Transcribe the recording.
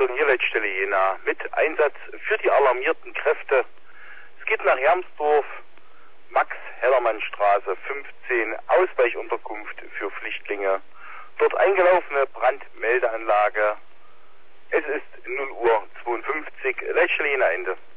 Richtung Niederleitstelle Jena mit Einsatz für die alarmierten Kräfte. Es geht nach Hermsdorf, Max-Hellermann-Straße 15, Ausweichunterkunft für Flüchtlinge. Dort eingelaufene Brandmeldeanlage. Es ist 0:52 Uhr, Leitstelle Jena Ende.